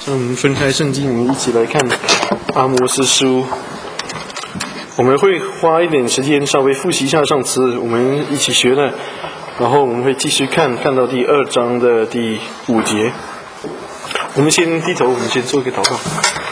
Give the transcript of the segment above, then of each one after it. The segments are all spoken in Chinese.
那我们分开圣经，我们一起来看阿摩司书。我们会花一点时间稍微复习一下上次我们一起学的，然后我们会继续看到第2章的第5节。我们先低头，我们先做一个祷告。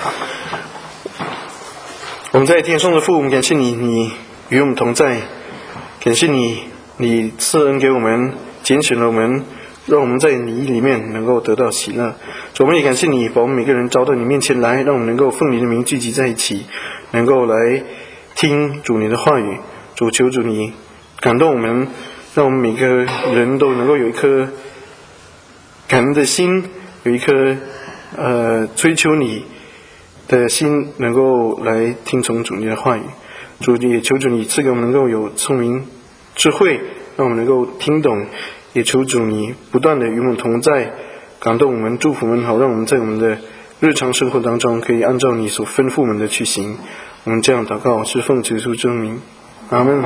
我们在天上的父，我们感谢你，你与我们同在，感谢你，你赐恩给我们，拣选了我们，让我们在你里面能够得到喜乐。主，我们也感谢你，把我们每个人招到你面前来，让我们能够奉你的名聚集在一起，能够来听主你的话语。主，求主你感动我们，让我们每个人都能够有一颗感恩的心，有一颗追求你的心，能够来听从主你的话语。主，也求主你赐给我们能够有聪明智慧，让我们能够听懂，也求主你不断的与我们同在，感动我们，祝福我们，好让我们在我们的日常生活当中可以按照你所吩咐我们的去行。我们这样祷告是奉主耶稣之名，阿们。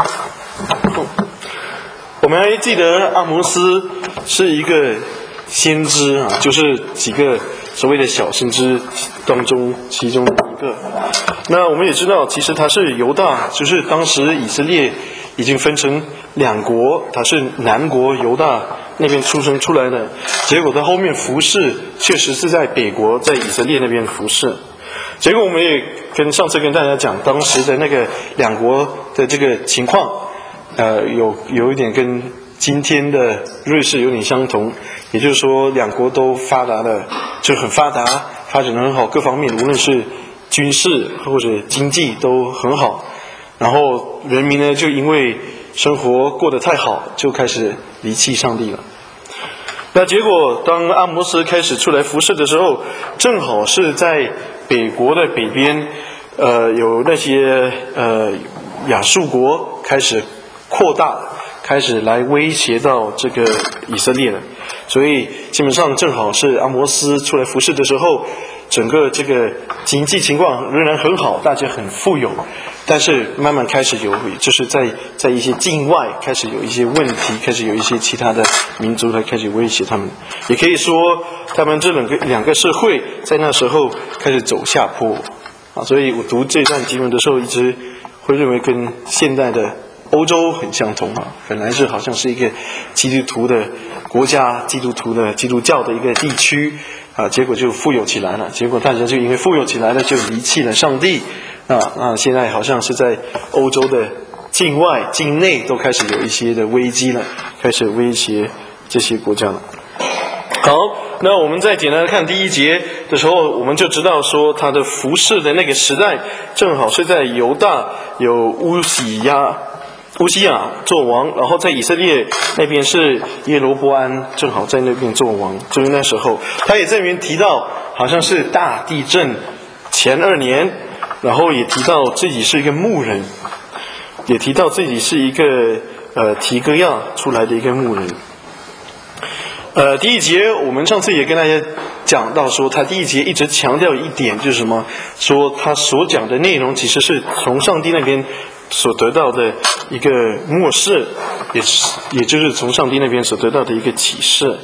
我们还记得阿摩司是一个先知啊，就是几个所谓的小先知当中其中一个。那我们也知道，其实他是犹大，就是当时以色列已经分成2国，他是南国犹大那边出生出来的，结果他后面服侍确实是在北国，在以色列那边服侍。结果我们也上次跟大家讲，当时的那个2国的这个情况，有一点跟今天的瑞士有点相同，也就是说2国都发达的，就很发达，发展得很好，各方面无论是军事或者经济都很好。然后人民呢，就因为生活过得太好，就开始离弃上帝了。那结果当阿摩司开始出来服侍的时候，正好是在北国的北边，有那些亚述国开始扩大，开始来威胁到这个以色列了。所以基本上正好是阿摩司出来服侍的时候，整个这个经济情况仍然很好，大家很富有，但是慢慢开始就是在一些境外开始有一些问题，开始有一些其他的民族来开始威胁他们，也可以说他们这两个社会在那时候开始走下坡啊。所以我读这段经文的时候，一直会认为跟现代的欧洲很相同啊，本来是好像是一个基督徒的国家，基督教的一个地区啊，结果就富有起来了，结果大家就因为富有起来了，就离弃了上帝啊。现在好像是在欧洲的境外、境内都开始有一些的危机了，开始威胁这些国家了。好，那我们再简单的看第1节的时候，我们就知道说他的服侍的那个时代，正好是在犹大有乌西亚做王，然后在以色列那边是耶罗波安，正好在那边做王。就是那时候他也在那边提到好像是大地震前2年，然后也提到自己是一个牧人，也提到自己是一个提哥亚出来的一个牧人。第1节我们上次也跟大家讲到说，他第1节一直强调一点，就是什么？说他所讲的内容其实是从上帝那边所得到的一个默示，也就是从上帝那边所得到的一个启示。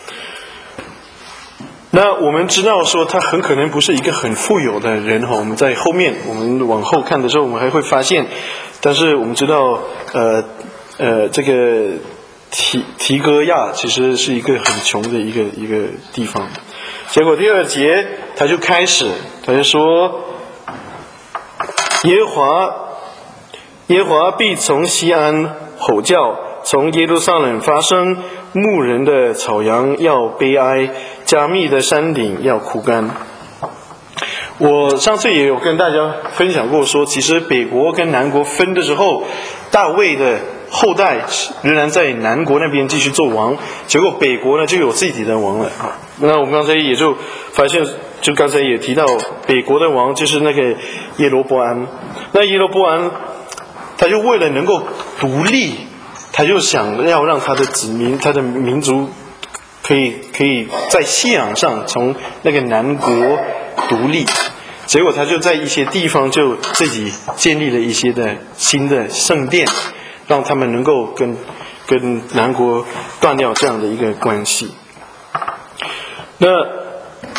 那我们知道说他很可能不是一个很富有的人哈，我们在后面我们往后看的时候，我们还会发现，但是我们知道这个提哥亚其实是一个很穷的一个地方。结果第2节他就说耶和华必从西安吼叫，从耶路撒冷发声，牧人的草羊要悲哀，加密的山顶要枯干。我上次也有跟大家分享过说，其实北国跟南国分的时候，大卫的后代仍然在南国那边继续做王，结果北国呢就有自己的王了。那我们刚才也就发现，就刚才也提到北国的王就是那个耶罗波安。那耶罗波安他就为了能够独立，他就想要让他的子民、他的民族可以在信仰上从那个南国独立。结果他就在一些地方就自己建立了一些的新的圣殿，让他们能够跟南国断掉这样的一个关系。那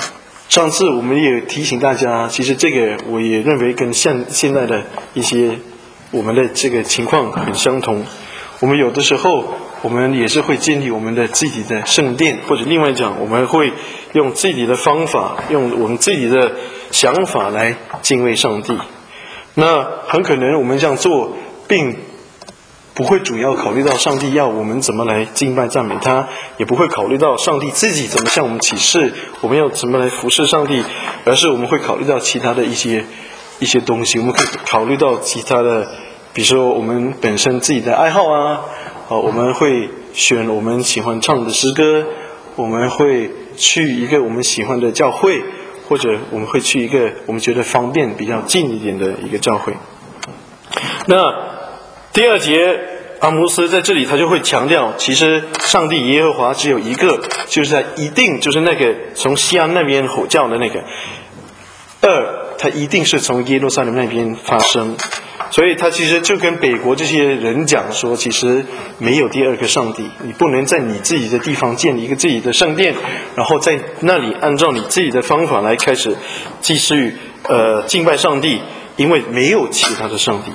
上次我们也提醒大家，其实这个我也认为跟现在的一些我们的这个情况很相同。我们有的时候我们也是会建立我们的自己的圣殿，或者另外讲，我们会用自己的方法，用我们自己的想法来敬畏上帝。那很可能我们这样做并不会主要考虑到上帝要我们怎么来敬拜赞美他，也不会考虑到上帝自己怎么向我们启示我们要怎么来服侍上帝，而是我们会考虑到其他的一些东西。我们可以考虑到其他的，比如说我们本身自己的爱好啊，我们会选我们喜欢唱的诗歌，我们会去一个我们喜欢的教会，或者我们会去一个我们觉得方便比较近一点的一个教会。那第二节阿摩斯在这里他就会强调，其实上帝耶和华只有一个，就是一定就是那个从西安那边吼叫的那个。二，他一定是从耶路撒冷那边发生，所以他其实就跟北国这些人讲说，其实没有第二个上帝，你不能在你自己的地方建立一个自己的圣殿，然后在那里按照你自己的方法来开始继续敬拜上帝，因为没有其他的上帝。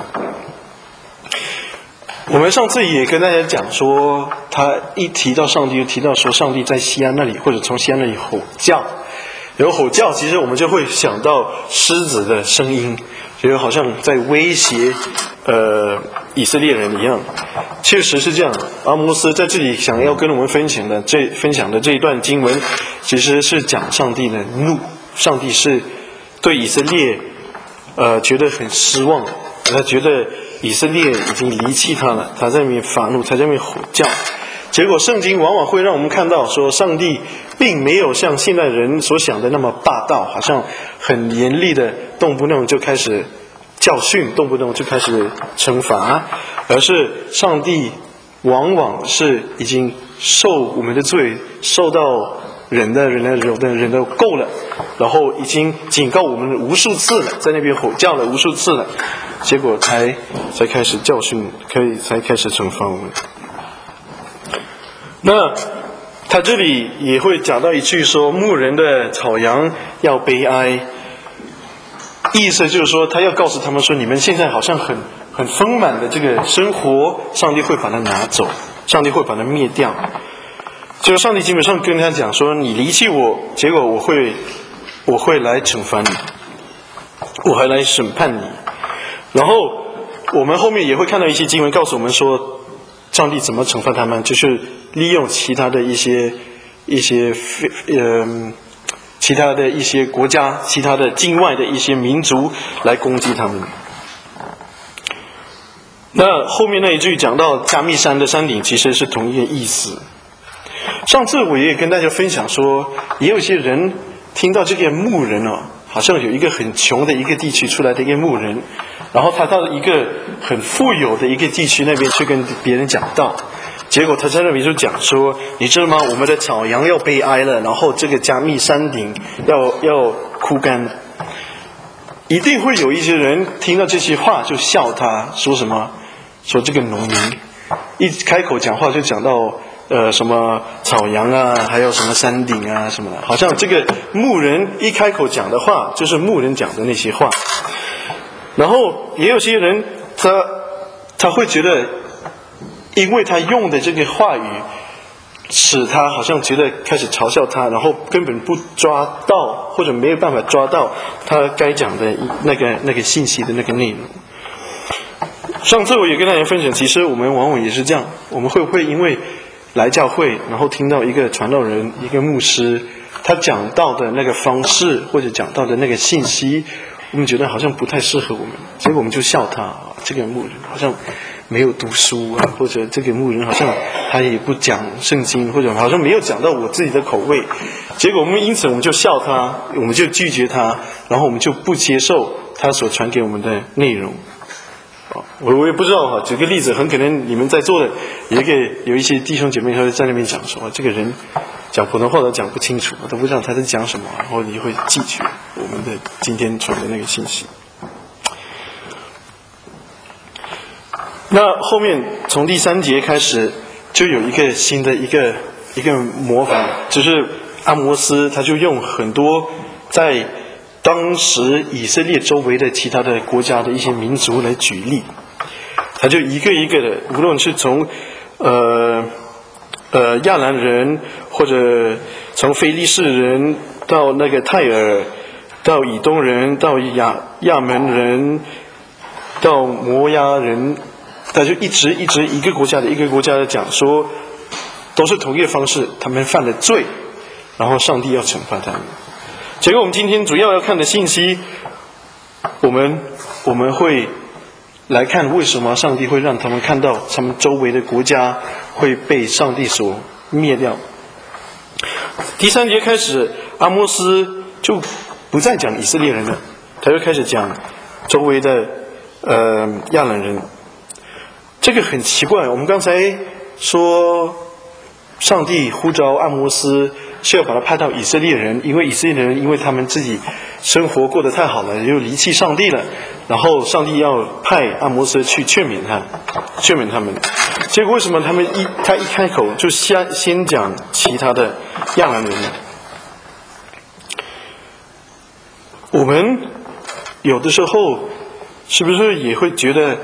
我们上次也跟大家讲说，他一提到上帝，就提到说上帝在西安那里，或者从西安那里吼叫。有吼叫，其实我们就会想到狮子的声音，觉得好像在威胁以色列人一样。确实是这样。阿摩斯在这里想要跟我们分享的这一段经文，其实是讲上帝的怒。上帝是对以色列觉得很失望，他觉得以色列已经离弃他了，他在那边发怒，他在那边吼叫。结果圣经往往会让我们看到说，上帝并没有像现代人所想的那么霸道，好像很严厉的动不动就开始教训，动不动就开始惩罚，而是上帝往往是已经受我们的罪，受到忍的够了，然后已经警告我们无数次了，在那边吼叫了无数次了，结果才开始教训，才开始惩罚我们。那他这里也会讲到一句说，牧人的草羊要悲哀，意思就是说他要告诉他们说，你们现在好像很丰满的这个生活，上帝会把它拿走，上帝会把它灭掉。就上帝基本上跟他讲说，你离弃我，结果我会来惩罚你，我还来审判你。然后我们后面也会看到一些经文告诉我们说，上帝怎么惩罚他们，就是利用其他的一些其他的一些国家，其他的境外的一些民族来攻击他们。那后面那一句讲到加密山的山顶，其实是同一个意思。上次我也跟大家分享说，也有些人听到这个牧人好像有一个很穷的一个地区出来的一个牧人，然后他到一个很富有的一个地区那边去跟别人讲道，结果他在那边就讲说，你知道吗，我们的草羊要悲哀了，然后这个加密山顶要枯干。一定会有一些人听到这些话就笑他，说什么，说这个农民一开口讲话就讲到什么草羊啊，还有什么山顶啊什么的，好像这个牧人一开口讲的话就是牧人讲的那些话。然后也有些人他会觉得，因为他用的这个话语使他好像觉得开始嘲笑他，然后根本不抓到，或者没有办法抓到他该讲的那个信息的那个内容。上次我也跟大家分享，其实我们往往也是这样，我们会不会因为来教会，然后听到一个传道人，一个牧师，他讲到的那个方式或者讲到的那个信息，我们觉得好像不太适合我们，结果我们就笑他，这个牧人好像没有读书啊，或者这个牧人好像他也不讲圣经，或者好像没有讲到我自己的口味，结果因此我们就笑他，我们就拒绝他，然后我们就不接受他所传给我们的内容。我也不知道举个例子，很可能你们在座的有一些弟兄姐妹会在那边讲说，这个人讲普通话都讲不清楚，我都不知道他在讲什么，然后你会拒绝我们的今天传的那个信息。那后面从第3节开始就有一个新的一个模仿，就是阿摩斯他就用很多在当时以色列周围的其他的国家的一些民族来举例，他就一个一个的，无论是从亚兰人，或者从非利士人到那个泰尔，到以东人，到亚门人，到摩押人，他就一直一个国家的一个国家的讲说，都是同一个方式，他们犯了罪，然后上帝要惩罚他们。结果我们今天主要看的信息，我们会来看为什么上帝会让他们看到他们周围的国家会被上帝所灭掉。第3节开始，阿摩斯就不再讲以色列人了，他就开始讲周围的亚兰人。这个很奇怪，我们刚才说上帝呼召阿摩斯是要把他派到以色列人，因为以色列人因为他们自己生活过得太好了，又离弃上帝了，然后上帝要派阿摩斯去劝勉他们。结果为什么他一开口就先讲其他的亚兰人呢？我们有的时候是不是也会觉得，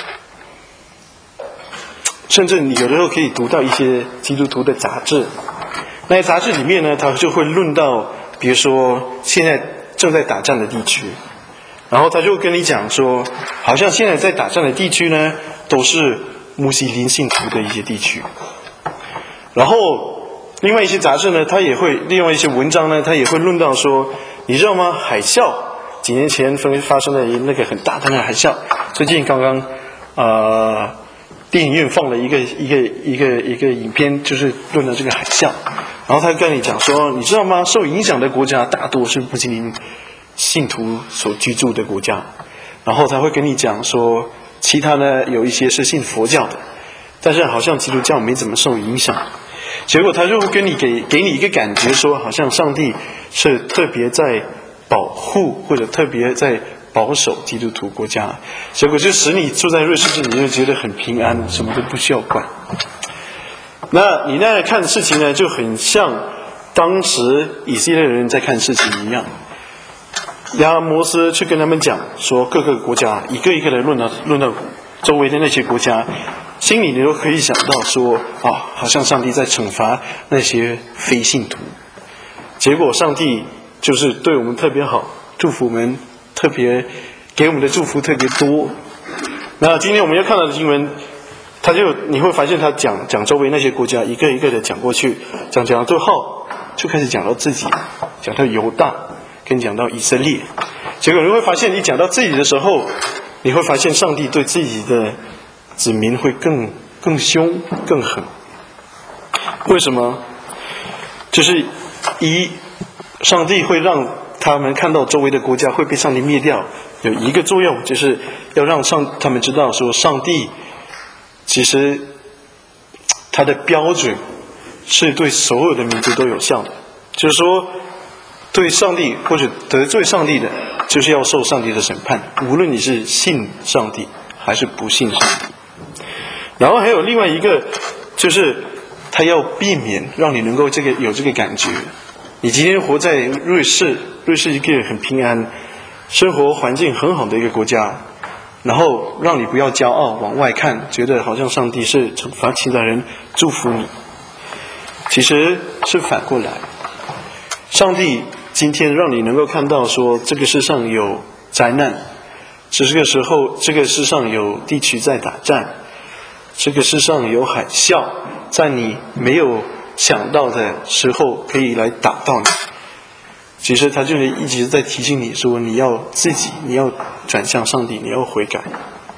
甚至你有的时候可以读到一些基督徒的杂志，那些杂志里面呢，他就会论到比如说现在正在打仗的地区，然后他就跟你讲说，好像现在在打仗的地区呢都是穆斯林信徒的一些地区。然后另外一些杂志呢，另外一些文章呢，他也会论到说，你知道吗？海啸几年前发生的那个很大的那个海啸，最近刚刚电影院放了一个影片，就是论了这个海啸。然后他跟你讲说，你知道吗？受影响的国家大多是穆斯林信徒所居住的国家。然后他会跟你讲说，其他呢有一些是信佛教的，但是好像基督教没怎么受影响。结果他就会跟你给你一个感觉说，好像上帝是特别在保护或者特别在保守基督徒国家，结果就使你住在瑞士这里就觉得很平安，什么都不需要管。那你那看事情呢，就很像当时以色列人在看事情一样。亚摩斯去跟他们讲说，各个国家一个一个的论到周围的那些国家，心里你都可以想到说，好像上帝在惩罚那些非信徒。结果上帝就是对我们特别好，祝福我们特别，给我们的祝福特别多。那今天我们要看到的经文，你会发现他讲周围那些国家一个一个的讲过去，讲到最后就开始讲到自己，讲到犹大跟讲到以色列。结果你会发现，你讲到自己的时候，你会发现上帝对自己的子民会更凶更狠。为什么？就是上帝会让他们看到周围的国家会被上帝灭掉，有一个作用，就是要让他们知道说，上帝其实他的标准是对所有的民族都有效的，就是说对上帝或者得罪上帝的，就是要受上帝的审判，无论你是信上帝还是不信上帝。然后还有另外一个，就是他要避免让你能够有这个感觉，你今天活在瑞士一个很平安，生活环境很好的一个国家，然后让你不要骄傲，往外看，觉得好像上帝是惩罚其他人，祝福你。其实是反过来，上帝今天让你能够看到说，这个世上有灾难，这个时候这个世上有地区在打仗，这个世上有海啸，在你没有想到的时候可以来打到你。其实他就是一直在提醒你说，你要转向上帝，你要悔改。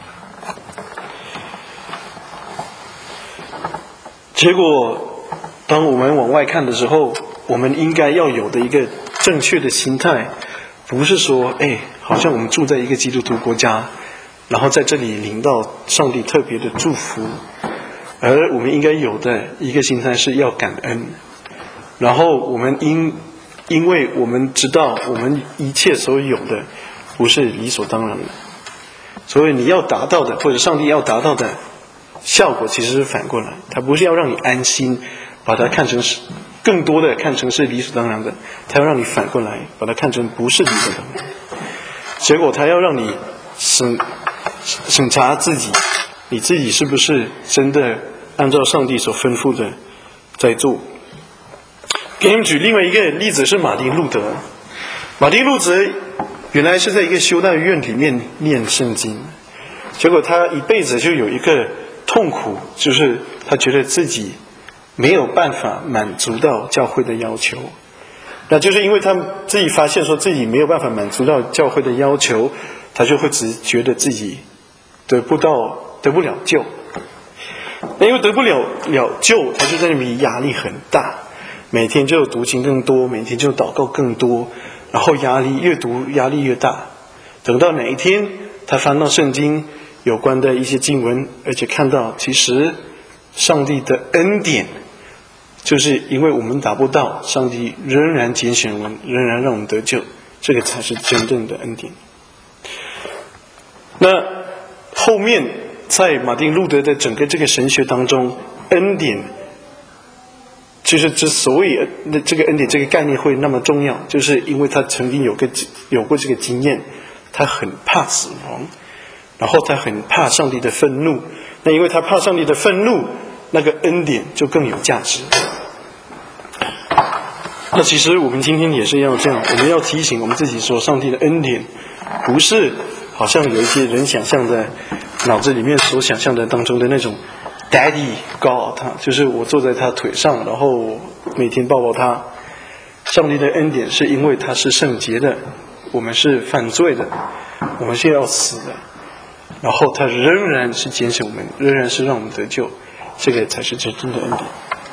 结果当我们往外看的时候，我们应该要有的一个正确的心态，不是说好像我们住在一个基督徒国家，然后在这里领到上帝特别的祝福，而我们应该有的一个心态是要感恩。然后我们因为我们知道我们一切所有的不是理所当然的，所以你要达到的，或者上帝要达到的效果其实是反过来，它不是要让你安心，把它看成是更多的看成是理所当然的，他要让你反过来把它看成不是理所当然。结果他要让你审查自己，你自己是不是真的按照上帝所吩咐的在做。给你们举另外一个例子是马丁路德。马丁路德原来是在一个修道院里面念圣经，结果他一辈子就有一个痛苦，就是他觉得自己没有办法满足到教会的要求。那就是因为他自己发现说自己没有办法满足到教会的要求，他就会只觉得自己得不了救。那因为得不了救，他就在那边压力很大，每天就读经更多，每天就祷告更多，然后越读压力越大。等到哪一天他翻到圣经有关的一些经文，而且看到其实上帝的恩典，就是因为我们达不到，上帝仍然拣选我们，仍然让我们得救，这个才是真正的恩典。那后面在马丁路德的整个这个神学当中，恩典就是之所以这个恩典这个概念会那么重要，就是因为他曾经有过这个经验，他很怕死亡，然后他很怕上帝的愤怒。那因为他怕上帝的愤怒，那个恩典就更有价值。那其实我们今天也是要这样，我们要提醒我们自己说，上帝的恩典不是好像有一些人想象的脑子里面所想象的当中的那种 Daddy God， 就是我坐在他腿上，然后每天抱抱他。上帝的恩典是因为他是圣洁的，我们是犯罪的，我们是要死的，然后他仍然是拣选我们，仍然是让我们得救，这个才是真正的恩典。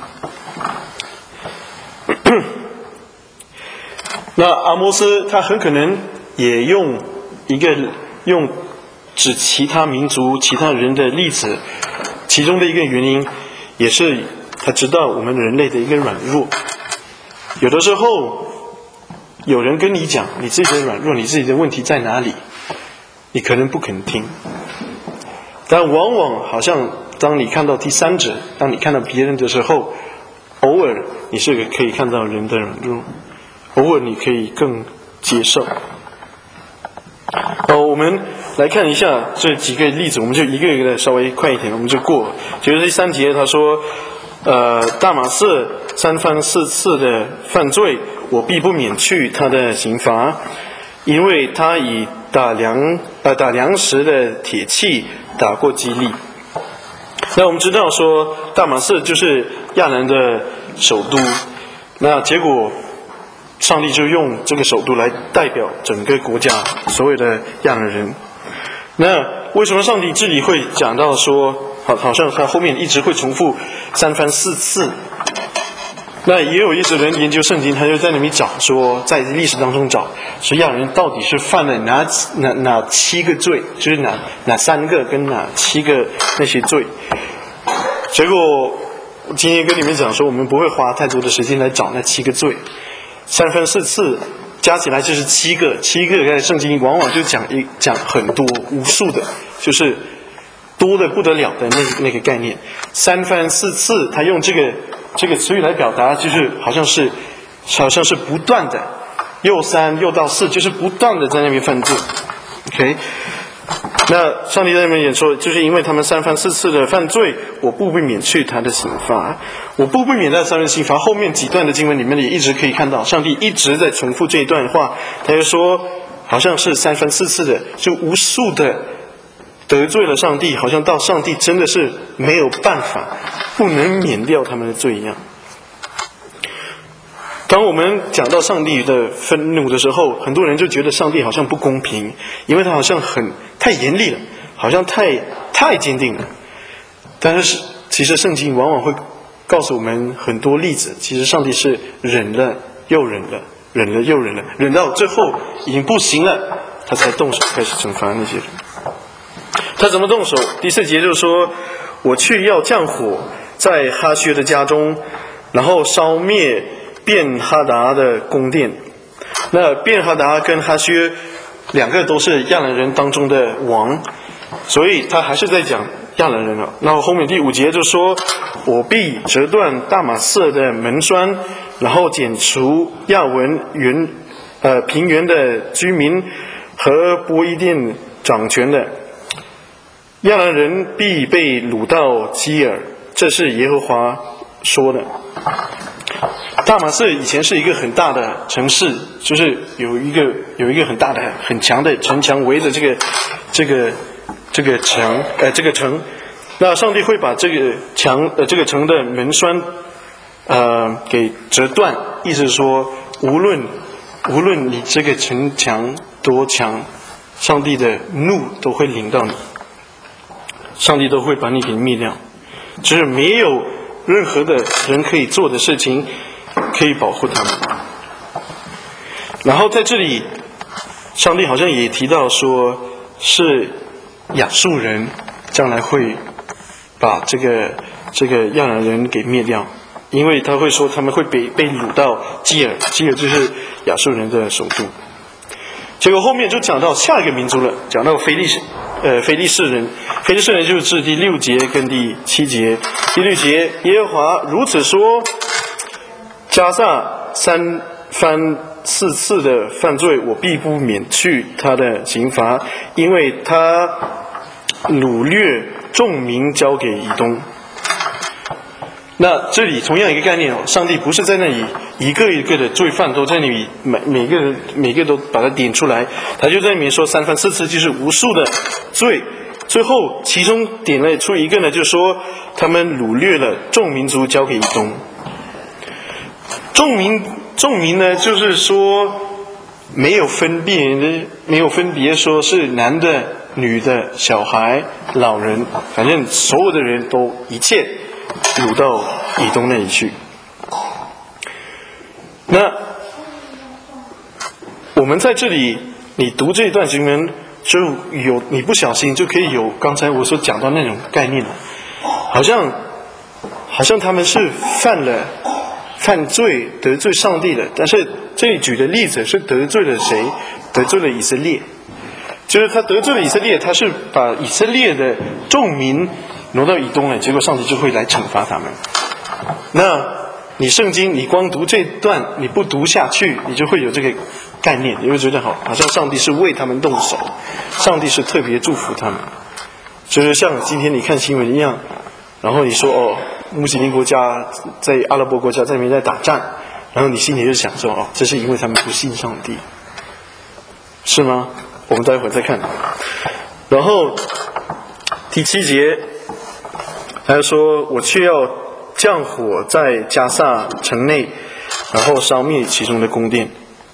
那阿摩斯他很可能也用指其他民族其他人的例子，其中的一个原因也是他知道我们人类的一个软弱。有的时候有人跟你讲你自己的软弱，你自己的问题在哪里，你可能不肯听，但往往好像当你看到第三者，当你看到别人的时候，偶尔你是可以看到人的软弱，偶尔你可以更接受。我们来看一下这几个例子，我们就一个一个的稍微快一点，我们就过。就是第3节他说，大马色3番4次的犯罪，我必不免去他的刑罚，因为他以打粮食的铁器打过基利。那我们知道说大马色就是亚兰的首都，那结果上帝就用这个首都来代表整个国家所有的亚兰人。那为什么上帝这里会讲到说好像他后面一直会重复3番4次？那也有一些人研究圣经，他就在那里找说，在历史当中找说亚兰人到底是犯了哪7个罪，就是哪3个跟哪7个那些罪。结果今天跟你们讲说，我们不会花太多的时间来找那7个罪，3番4次加起来就是7个在圣经往往就讲很多无数的，就是多的不得了的那个概念。3番4次他用这个词语来表达，就是好像是不断的，又3又到4，就是不断的在那边犯罪。 OK， 那上帝在那边也说，就是因为他们3番4次的犯罪，我不免去他的刑罚，我不免他3人刑罚。后面几段的经文里面也一直可以看到，上帝一直在重复这一段话，他就说好像是3番4次的，就无数的得罪了上帝，好像到上帝真的是没有办法，不能免掉他们的罪一样。当我们讲到上帝的愤怒的时候，很多人就觉得上帝好像不公平，因为他好像太严厉了，好像太坚定了。但是其实圣经往往会告诉我们很多例子，其实上帝是忍了又忍了，忍了又忍了，忍到最后已经不行了，他才动手开始惩罚那些人。他怎么动手？第4节就是说，我去要降火在哈薛的家中，然后烧灭便哈达的宫殿。那便哈达跟哈薛2个都是亚兰人当中的王，所以他还是在讲亚兰人了。然后后面第5节就说，我必折断大马色的门栓，然后剪除亚文平原的居民和波伊甸掌权的亚兰人必被掳到基尔，这是耶和华说的。大马色以前是一个很大的城市，就是有一个很大的很强的城墙围着这个城。那上帝会把这个城的门栓给折断，意思是说无论你这个城墙多强，上帝的怒都会临到你，上帝都会把你给灭掉，就是没有任何的人可以做的事情可以保护他们。然后在这里上帝好像也提到说，是亚述人将来会把这个亚兰人给灭掉，因为他会说他们会被掳到基尔就是亚述人的首都。结果后面就讲到下一个民族了，讲到非利士人。非利士人就是第6节跟第7节。第6节，耶和华如此说，加萨3番4次的犯罪，我必不免去他的刑罚，因为他掳掠众民交给以东。那这里同样一个概念，上帝不是在那里一个一个的罪犯都在那里每个都把它点出来，他就在里面说3番4次，就是无数的罪。最后其中点了出一个呢，就是说他们掳掠了众民族交给以东。众民呢，就是说没有分别说是男的女的小孩老人，反正所有的人都一切掳到以东那里去。那我们在这里你读这一段经文，就有你不小心就可以有刚才我所讲到那种概念了，好像他们是犯罪得罪上帝的，但是这里举的例子是得罪了谁？得罪了以色列，就是他得罪了以色列，他是把以色列的众民挪到以东了，结果上帝就会来惩罚他们。那你圣经你光读这段，你不读下去，你就会有这个概念，你会觉得好像上帝是为他们动手，上帝是特别祝福他们，就是像今天你看新闻一样，然后你说穆斯林国家在阿拉伯国家在那边在打仗，然后你心里就想说这是因为他们不信上帝，是吗？我们待会儿再看。然后第7节还说，我却要降火在加萨城内，然后烧灭其中的宫殿。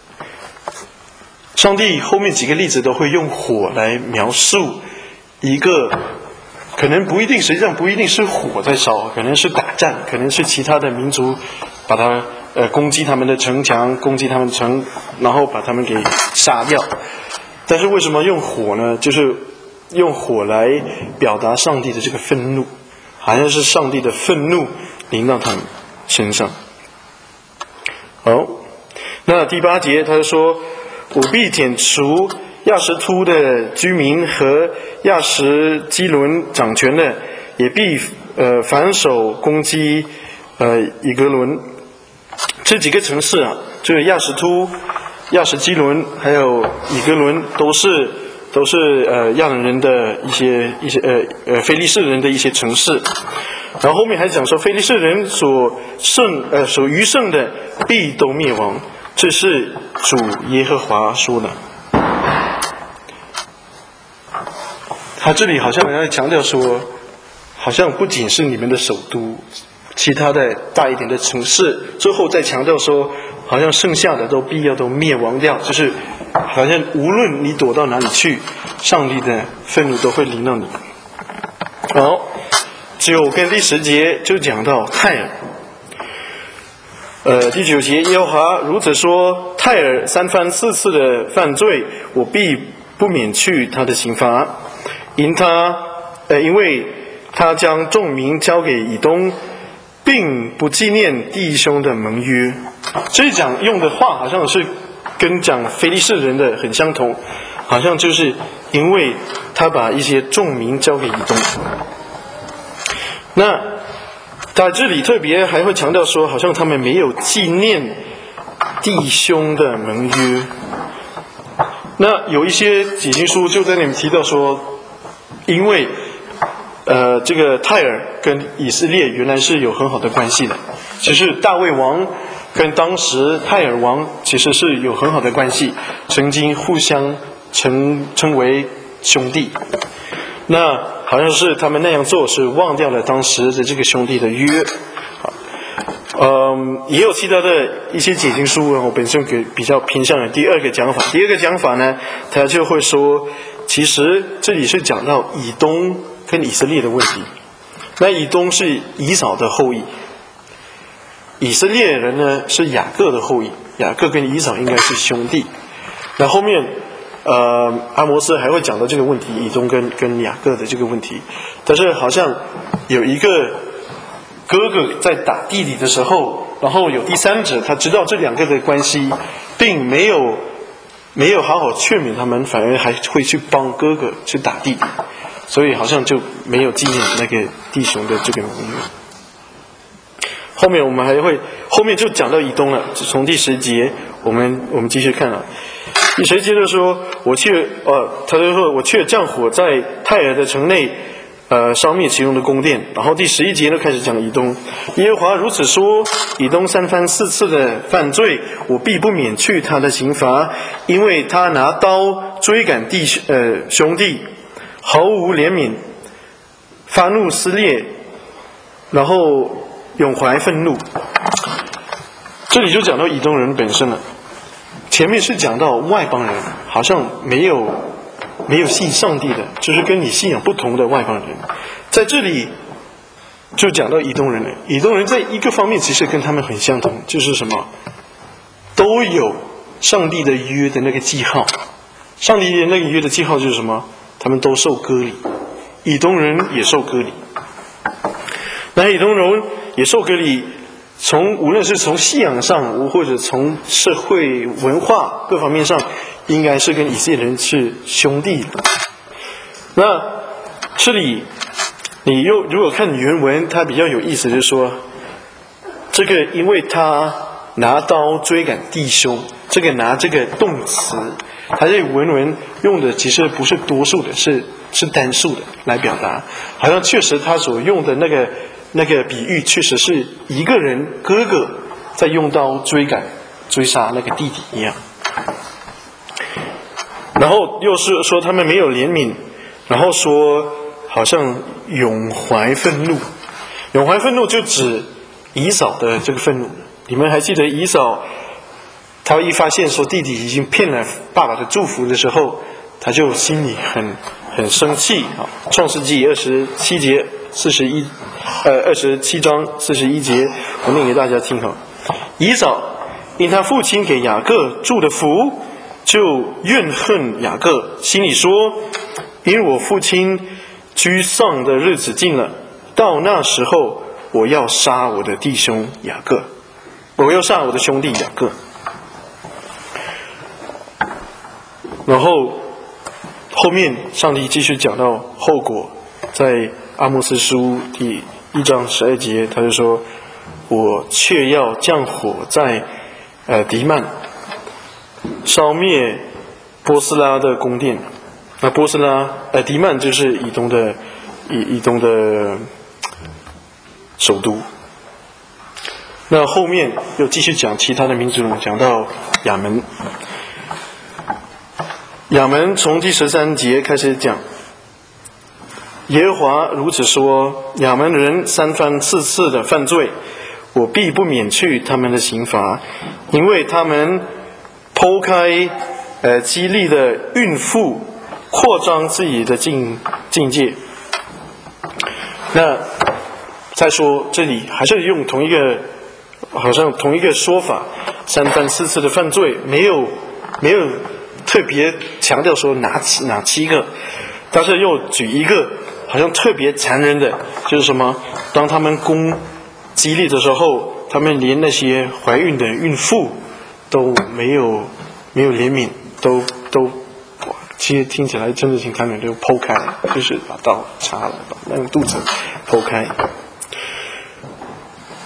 上帝后面几个例子都会用火来描述一个可能实际上不一定是火在烧，可能是打仗，可能是其他的民族把它攻击他们的城墙，攻击他们城，然后把他们给杀掉。但是为什么用火呢？就是用火来表达上帝的这个愤怒，好像是上帝的愤怒临到他们身上。好，那第8节他说，我必剪除亚实突的居民和亚实基伦掌权的，也必反手攻击以格伦。这几个城市就是亚实突、亚实基伦还有以格伦，都是亚兰人的一些非利士人的一些城市。然后后面还讲说，非利士人所余剩的必都灭亡，这是主耶和华说的。他这里好像要强调说，好像不仅是你们的首都，其他的大一点的城市，最后再强调说，好像剩下的都必要都灭亡掉，就是好像无论你躲到哪里去，上帝的愤怒都会临到你。好，9跟第10节就讲到泰尔。第9节，耶和华如此说，泰尔3番4次的犯罪，我必不免去他的刑罚，因为他将众民交给以东，并不纪念弟兄的盟约。这里讲用的话好像是跟讲非利士人的很相同，好像就是因为他把一些众民交给以东。 那在这里特别还会强调说，好像他们没有纪念弟兄的盟约。那有一些解经书就在那里提到说，因为这个泰尔跟以色列原来是有很好的关系的，其实大卫王跟当时泰尔王其实是有很好的关系，曾经互相称为兄弟。那好像是他们那样做是忘掉了当时的这个兄弟的约。也有其他的一些解经书，我本身比较偏向于第二个讲法。第二个讲法呢，他就会说，其实这里是讲到以东跟以色列的问题。那以东是以扫的后裔，以色列人呢是雅各的后裔，雅各跟以扫应该是兄弟。那后面阿摩斯还会讲到这个问题，以东跟雅各的这个问题。但是好像有一个哥哥在打弟弟的时候，然后有第三者，他知道这两个的关系，并没有好好劝勉他们，反而还会去帮哥哥去打弟弟，所以好像就没有纪念那个弟兄的这个盟约。后面我们后面就讲到以东了，从第10节我们继续看了。第10节就说，他就说我却降火在泰尔的城内，烧灭其中的宫殿。然后第11节就开始讲以东，耶和华如此说，以东3番4次的犯罪，我必不免去他的刑罚，因为他拿刀追赶兄弟，毫无怜悯，发怒撕裂，然后永怀愤怒。这里就讲到以东人本身了。前面是讲到外邦人，好像没有信上帝的，就是跟你信仰不同的外邦人。在这里就讲到以东人了。以东人在一个方面其实跟他们很相同，就是什么，都有上帝的约的那个记号。上帝的那个约的记号就是什么？他们都受割礼，以东人也受割礼。那以东人也受割礼，无论是从信仰上，或者从社会文化各方面上，应该是跟以色列人是兄弟的。那这里你如果看原文，它比较有意思，就是说这个因为他拿刀追赶弟兄，这个拿这个动词，它这个文用的其实不是多数的，是单数的来表达，好像确实他所用的那个比喻确实是一个人哥哥在用刀追杀那个弟弟一样。然后又是说他们没有怜悯，然后说好像永怀愤怒。永怀愤怒就指以扫的这个愤怒。你们还记得以扫他一发现说弟弟已经骗了爸爸的祝福的时候，他就心里很生气。创世纪27章41节，我念给大家听哈。以扫因他父亲给雅各祝的福，就怨恨雅各，心里说，因为我父亲居丧的日子近了，到那时候我要杀我的弟兄雅各，我要杀我的兄弟雅各。然后后面上帝继续讲到后果，在阿摩斯书第1章12节，他就说，我却要降火在迪曼，烧灭波斯拉的宫殿。那迪曼就是以东的首都。那后面又继续讲其他的民族，讲到亚门。亚门从第13节开始讲，耶和华如此说，亚门人3番4次的犯罪，我必不免去他们的刑罚，因为他们剖开激励的孕妇，扩张自己的境界。那再说这里还是用好像同一个说法，3番4次的犯罪，没有特别强调说哪7个，但是又举一个好像特别残忍的，就是什么？当他们攻激励的时候，他们连那些怀孕的孕妇都没有怜悯，都其实听起来真的挺残忍，就剖开了，就是把刀插了，把那个肚子剖开。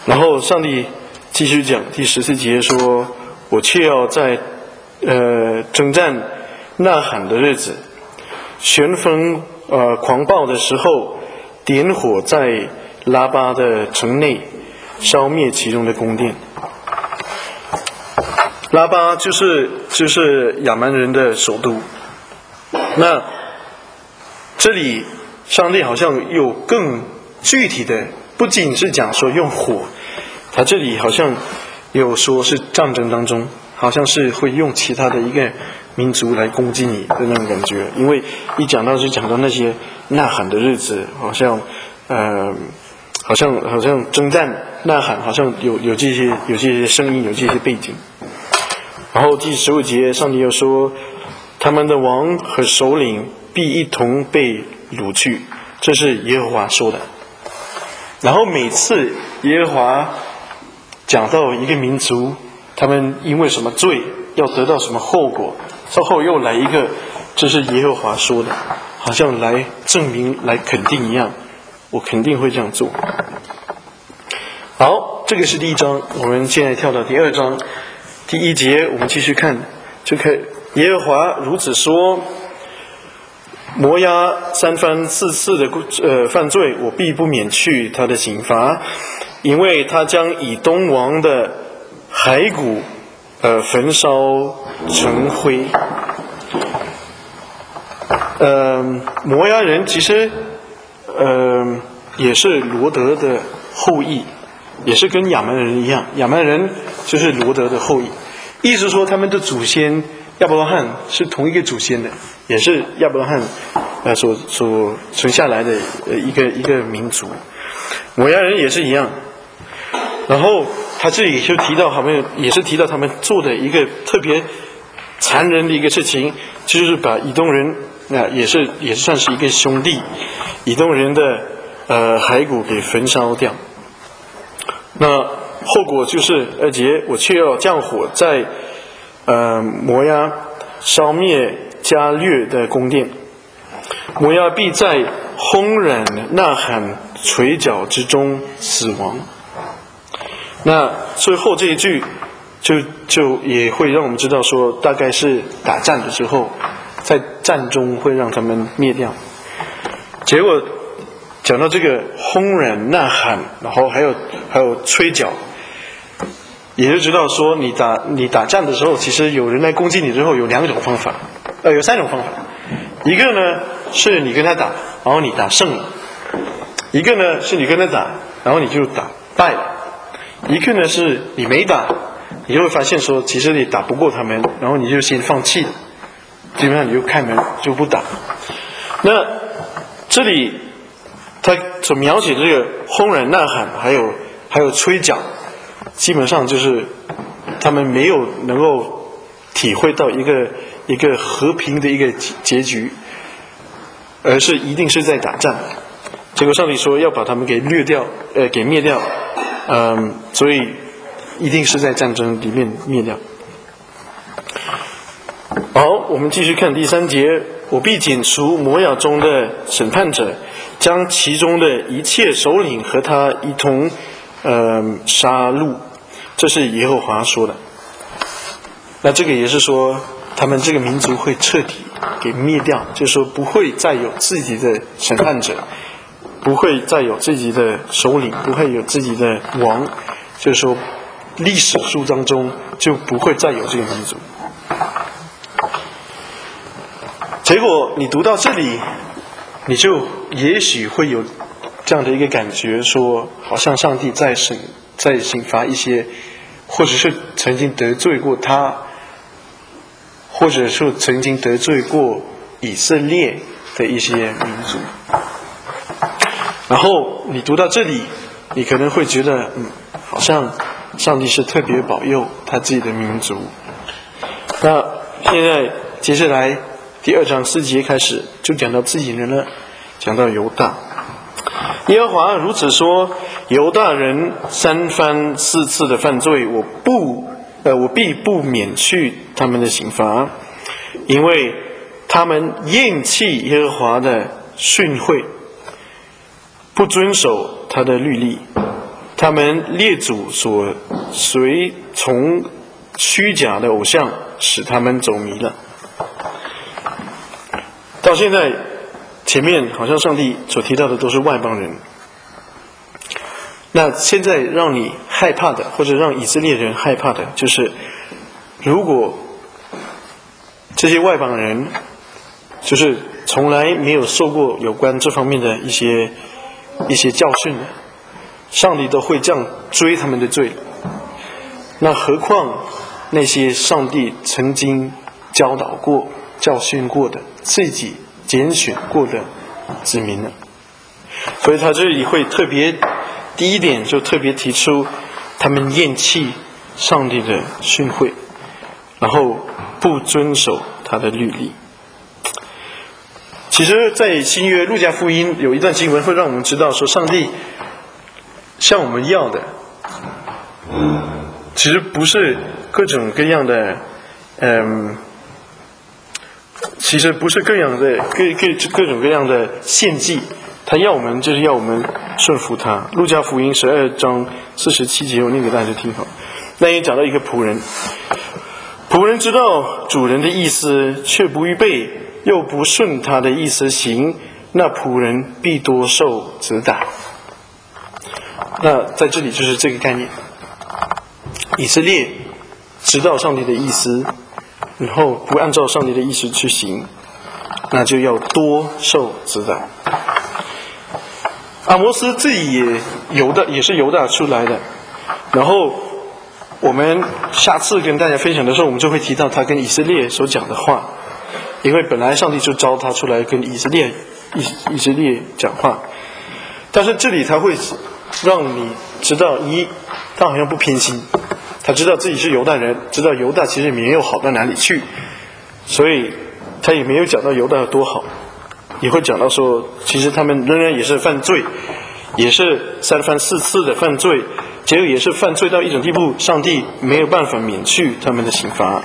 然后上帝继续讲第14节说：“我却要在征战呐喊的日子，旋风狂暴的时候，点火在拉巴的城内，烧灭其中的宫殿。”拉巴就是亚蛮人的首都。那这里上帝好像有更具体的，不仅是讲说用火，他这里好像有说是战争当中，好像是会用其他的一个民族来攻击你的那种感觉。因为一讲到就讲到那些呐喊的日子，好像征战呐喊，好像有这些声音，有这些背景。然后第15节，上帝又说，他们的王和首领必一同被掳去，这是耶和华说的。然后每次耶和华讲到一个民族，他们因为什么罪要得到什么后果，稍后又来一个，这是耶和华说的，好像来证明来肯定一样，我肯定会这样做。好，这个是第1章，我们现在跳到第2章第1节，我们继续看，就看耶和华如此说：摩押3番4次的犯罪，我必不免去他的刑罚，因为他将以东王的骸骨焚烧成灰。摩押人其实也是罗德的后裔，也是跟亚蛮人一样，亚蛮人就是罗德的后裔，意思说他们的祖先亚伯拉罕是同一个祖先的，也是亚伯拉罕所存下来的一个民族。摩押人也是一样。然后他这里就提到他们做的一个特别残忍的一个事情，就是把以东人也算是一个兄弟，以东人的骸骨给焚烧掉。那后果就是2节，我却要降火在摩押，烧灭加略的宫殿。摩押必在轰然呐喊捶脚之中死亡。那最后这一句就也会让我们知道说，大概是打战的时候，在战中会让他们灭掉。结果讲到这个轰然呐喊，然后还有吹角，也就知道说你打战的时候，其实有人来攻击你之后有3种方法。一个呢是你跟他打，然后你打胜了；一个呢是你跟他打，然后你就打败了；一个呢是你没打，你就会发现说其实你打不过他们，然后你就先放弃了，基本上你就开门就不打。那这里他所描写这个轰然呐喊，还有吹角，基本上就是他们没有能够体会到一个和平的一个结局，而是一定是在打仗。结果上帝说要把他们给灭掉，所以一定是在战争里面灭掉。好，我们继续看第3节，我必剪除摩押中的审判者，将其中的一切首领和他一同杀戮，这是耶和华说的。那这个也是说他们这个民族会彻底给灭掉，就是说不会再有自己的审判者，不会再有自己的首领，不会有自己的王，就是说历史书当中就不会再有这个民族。结果你读到这里，你就也许会有这样的一个感觉，说好像上帝在刑罚一些或者是曾经得罪过他，或者是曾经得罪过以色列的一些民族。然后你读到这里，你可能会觉得好像上帝是特别保佑他自己的民族。那现在接下来第2章4节开始就讲到自己人了，讲到犹大。耶和华如此说，犹大人3番4次的犯罪，我必不免去他们的刑罚，因为他们厌弃耶和华的训诲，不遵守他的律例，他他们列祖所随从虚假的偶像，使他们走迷了。到现在，前面好像上帝所提到的都是外邦人。那现在让你害怕的，或者让以色列人害怕的，就是如果这些外邦人就是从来没有受过有关这方面的一些教训，上帝都会这样追他们的罪，那何况那些上帝曾经教导过、教训过的、自己拣选过的子民呢？所以他这里会特别，第一点就特别提出他们厌弃上帝的训诲，然后不遵守他的律例。其实在新约路加福音有一段经文会让我们知道说，上帝向我们要的其实不是各种各样的其实不是各种各样的献祭，他要我们就是要我们顺服他。路加福音12章47节，我念给大家听好。那也讲到一个仆人，仆人知道主人的意思，却不预备，又不顺他的意思行，那仆人必多受责打。那在这里就是这个概念，以色列知道上帝的意思，然后不按照上帝的意思去行，那就要多受责打。阿摩斯自己也是犹大出来的，然后我们下次跟大家分享的时候，我们就会提到他跟以色列所讲的话，因为本来上帝就召他出来跟以色列讲话，但是这里他会让你知道，他好像不偏心，他知道自己是犹大人，知道犹大其实没有好到哪里去，所以他也没有讲到犹大有多好，也会讲到说其实他们仍然也是犯罪，也是3番4次的犯罪，结果也是犯罪到一种地步，上帝没有办法免去他们的刑罚。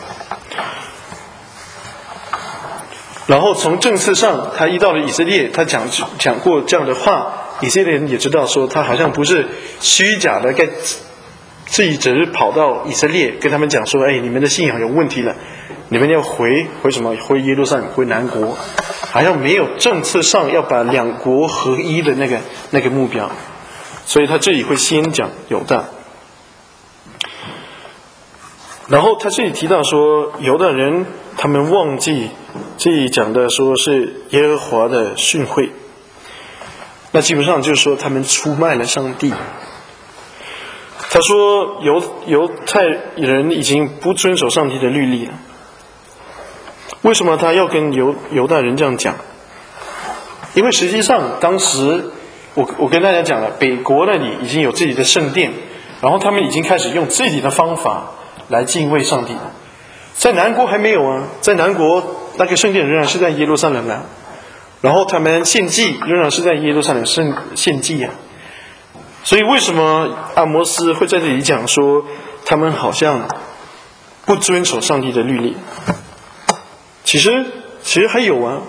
然后从政策上，他一到了以色列，他讲过这样的话，以色列人也知道说他好像不是虚假的，自己只是跑到以色列跟他们讲说，你们的信仰有问题了，你们要回什么？回耶路撒冷，回南国，好像没有政策上要把两国合一的那个目标，所以他这里会先讲犹大。然后他这里提到说，犹大人他们忘记这里讲的说是耶和华的训诲，那基本上就是说他们出卖了上帝。他说犹太人已经不遵守上帝的律例了。为什么他要跟犹大人这样讲？因为实际上当时我跟大家讲了，北国那里已经有自己的圣殿，然后他们已经开始用自己的方法来敬畏上帝。在南国还没有啊，在南国那个圣殿仍然是在耶路撒冷啊，然后他们献祭仍然是在耶路撒冷献祭啊。所以为什么阿摩斯会在这里讲说他们好像不遵守上帝的律例？其实还有啊，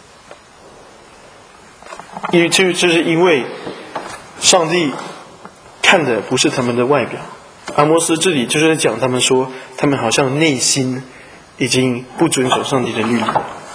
就是因为上帝看的不是他们的外表。阿摩斯这里就是在讲他们说他们好像内心已经不遵守上帝的律例。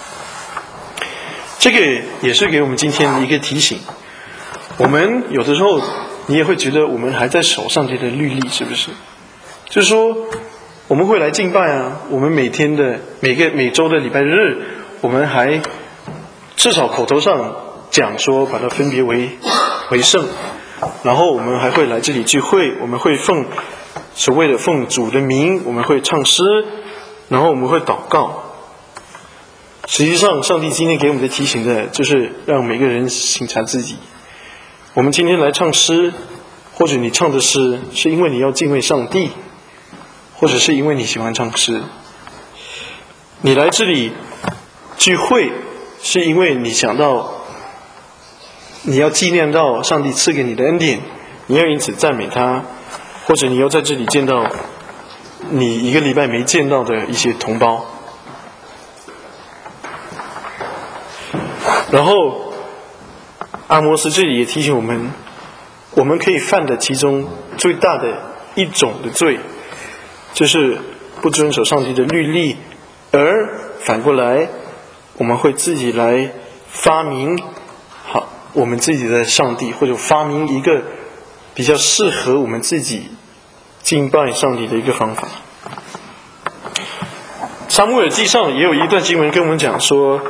这个也是给我们今天的一个提醒，我们有的时候你也会觉得我们还在守上帝的律例，是不是？就是说我们会来敬拜啊，我们每周的礼拜日，我们还至少口头上讲说把它分别为圣，然后我们还会来这里聚会，我们会所谓的奉主的名，我们会唱诗，然后我们会祷告。实际上上帝今天给我们的提醒的就是让每个人省察自己，我们今天来唱诗，或者你唱的诗是因为你要敬畏上帝，或者是因为你喜欢唱诗。你来这里聚会是因为你想到你要纪念到上帝赐给你的恩典，你要因此赞美他，或者你要在这里见到你一个礼拜没见到的一些同胞。然后阿摩斯这里也提醒我们可以犯的其中最大的一种的罪，就是不遵守上帝的律例，而反过来我们会自己来发明我们自己的上帝，或者发明一个比较适合我们自己敬拜上帝的一个方法。撒母耳记上也有一段经文跟我们讲说，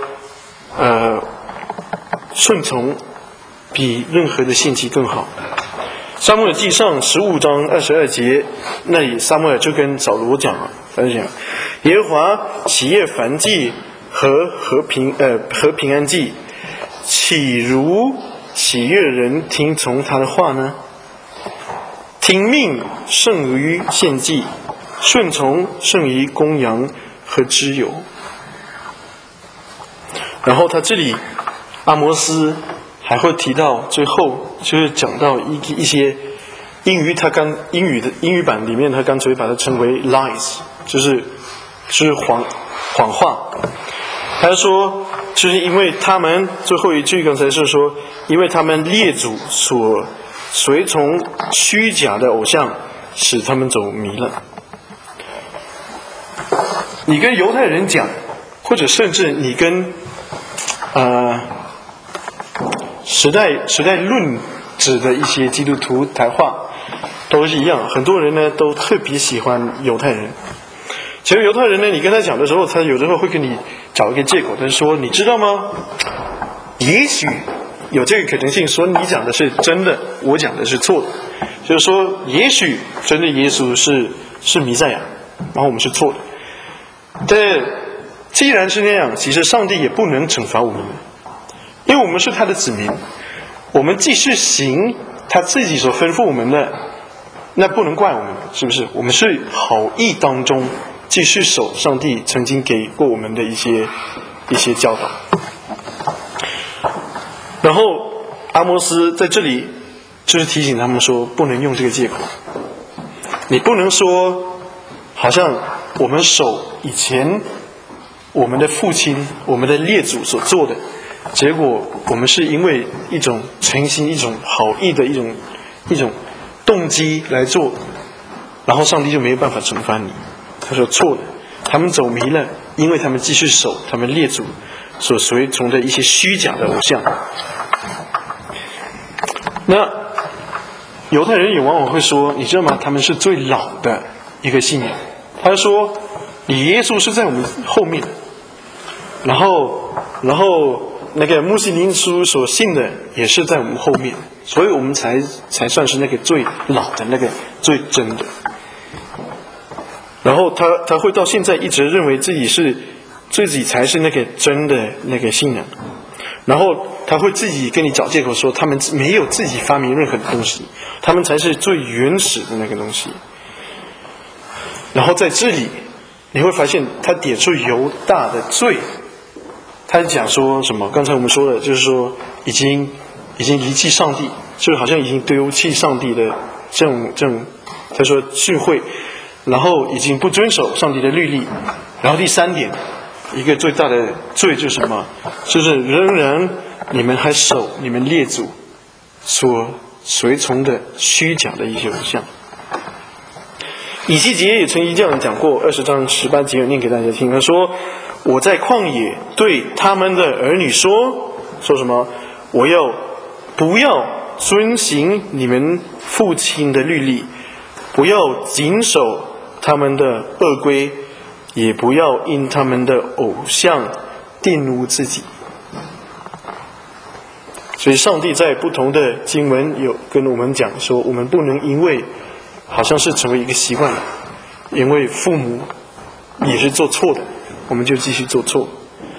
顺从比任何的献祭更好。撒母耳记上15章22节，那里撒母耳就跟扫罗讲了，他就讲耶和华喜悦燔祭和平安祭，岂如喜悦人听从他的话呢？听命胜于献祭，顺从胜于公羊和脂油。然后他这里阿摩斯还会提到最后，就是讲到一些英语版里面，他干脆把它称为 lies， 就是谎话。他说就是因为他们最后一句刚才是说，因为他们列祖所随从虚假的偶像，使他们走迷了。你跟犹太人讲，或者甚至你跟时代论指的一些基督徒谈话都是一样，很多人呢都特别喜欢犹太人。其实犹太人呢，你跟他讲的时候，他有时候会跟你找一个借口，他说你知道吗？也许有这个可能性，说你讲的是真的，我讲的是错的。就是说，也许真的耶稣是弥赛亚，然后我们是错的。但既然是那样，其实上帝也不能惩罚我们，因为我们是他的子民，我们继续行他自己所吩咐我们的，那不能怪我们，是不是？我们是好意当中继续守上帝曾经给过我们的一些教导。然后阿摩斯在这里就是提醒他们说，不能用这个借口。你不能说好像我们守以前我们的父亲我们的列祖所做的，结果我们是因为一种诚心一种好意的一种动机来做，然后上帝就没有办法惩罚你。他说错的，他们走迷了，因为他们继续守他们列祖所随从的一些虚假的偶像。那犹太人也往往会说，你知道吗？他们是最老的一个信仰。他说，你耶稣是在我们后面，然后那个穆斯林书所信的也是在我们后面，所以我们才算是那个最老的那个最真的。然后他会到现在一直认为自己才是那个真的那个信仰，然后他会自己跟你找借口说他们没有自己发明任何的东西，他们才是最原始的那个东西。然后在这里你会发现他点出犹大的罪，他讲说什么？刚才我们说的就是说已经离弃上帝，就好像已经丢弃上帝的这种他说智慧，然后已经不遵守上帝的律例。然后第三点，一个最大的罪就是什么？就是仍然你们还守你们列祖所随从的虚假的一些偶像。以西结也曾经这样讲过，20章18节，我念给大家听。他说：“我在旷野对他们的儿女说什么？不要遵行你们父亲的律例，不要谨守他们的恶规，也不要因他们的偶像玷污自己。”所以上帝在不同的经文有跟我们讲说，我们不能因为好像是成为一个习惯了，因为父母也是做错的，我们就继续做错。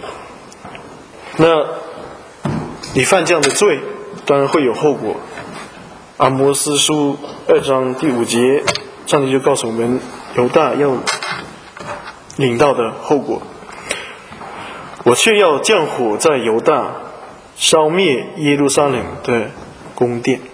那你犯这样的罪，当然会有后果。阿摩斯书2章第5节，上帝就告诉我们犹大要领到的后果。我却要降火在犹大，烧灭耶路撒冷的宫殿。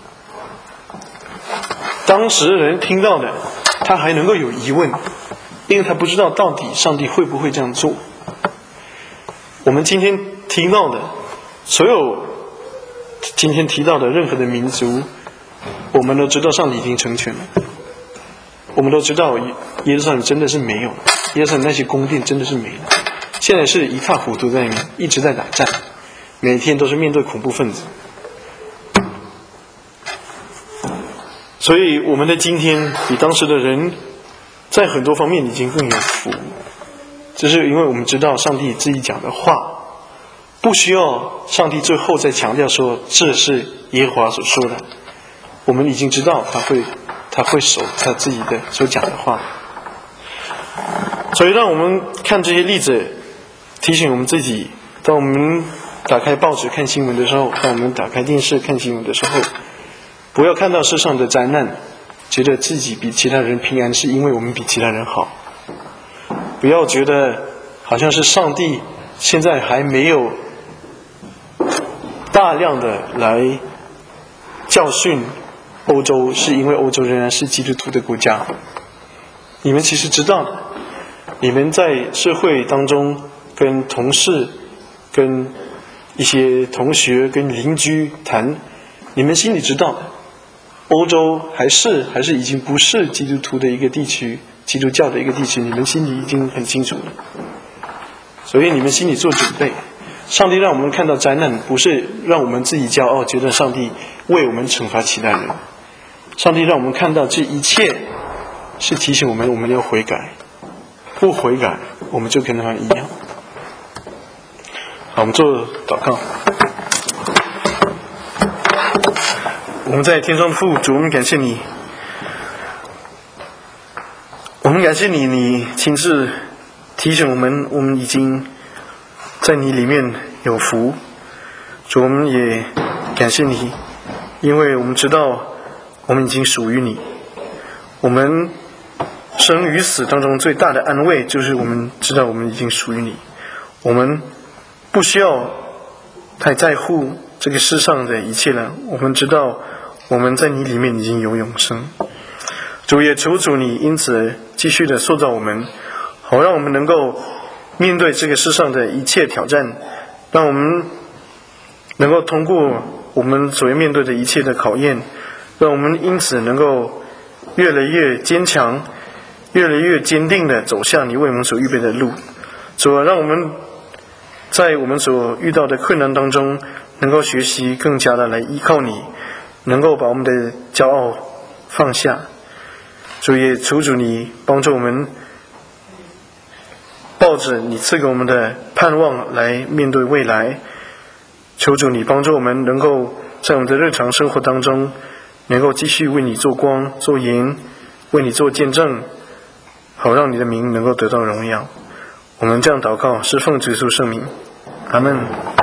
当时人听到的，他还能够有疑问，因为他不知道到底上帝会不会这样做。我们今天听到的，所有今天提到的任何的民族， 我们都知道上帝已经成全了，我们都知道耶路撒冷真的是没有了，耶路撒冷那些宫殿真的是没了，现在是一塌糊涂在里面，一直在打战，每天都是面对恐怖分子。所以我们的今天比当时的人在很多方面已经更有福，这是因为我们知道上帝自己讲的话，不需要上帝最后再强调说这是耶和华所说的，我们已经知道他会守他自己的所讲的话。所以让我们看这些例子，提醒我们自己，当我们打开报纸看新闻的时候，当我们打开电视看新闻的时候，不要看到世上的灾难觉得自己比其他人平安，是因为我们比其他人好。不要觉得好像是上帝现在还没有大量的来教训欧洲，是因为欧洲仍然是基督徒的国家。你们其实知道的，你们在社会当中跟同事、跟一些同学、跟邻居谈，你们心里知道的，欧洲还是已经不是基督徒的一个地区，基督教的一个地区，你们心里已经很清楚了。所以你们心里做准备，上帝让我们看到灾难，不是让我们自己骄傲，觉得上帝为我们惩罚其他人。上帝让我们看到这一切，是提醒我们要悔改，不悔改，我们就跟他们一样。好，我们做祷告。我们在天上父，主，我们感谢你，我们感谢你，你亲自提醒我们已经在你里面有福。主，我们也感谢你，因为我们知道我们已经属于你。我们生与死当中最大的安慰，就是我们知道我们已经属于你，我们不需要太在乎这个世上的一切了，我们知道我们在你里面已经有永生。主，也求主你因此继续的塑造我们，好让我们能够面对这个世上的一切挑战，让我们能够通过我们所要面对的一切的考验，让我们因此能够越来越坚强，越来越坚定的走向你为我们所预备的路。主，让我们在我们所遇到的困难当中，能够学习更加的来依靠你，能够把我们的骄傲放下。主，也求主你帮助我们，抱着你赐给我们的盼望来面对未来。求主你帮助我们，能够在我们的日常生活当中，能够继续为你做光做盐，为你做见证，好让你的名能够得到荣耀。我们这样祷告，是奉主耶稣圣名，阿们。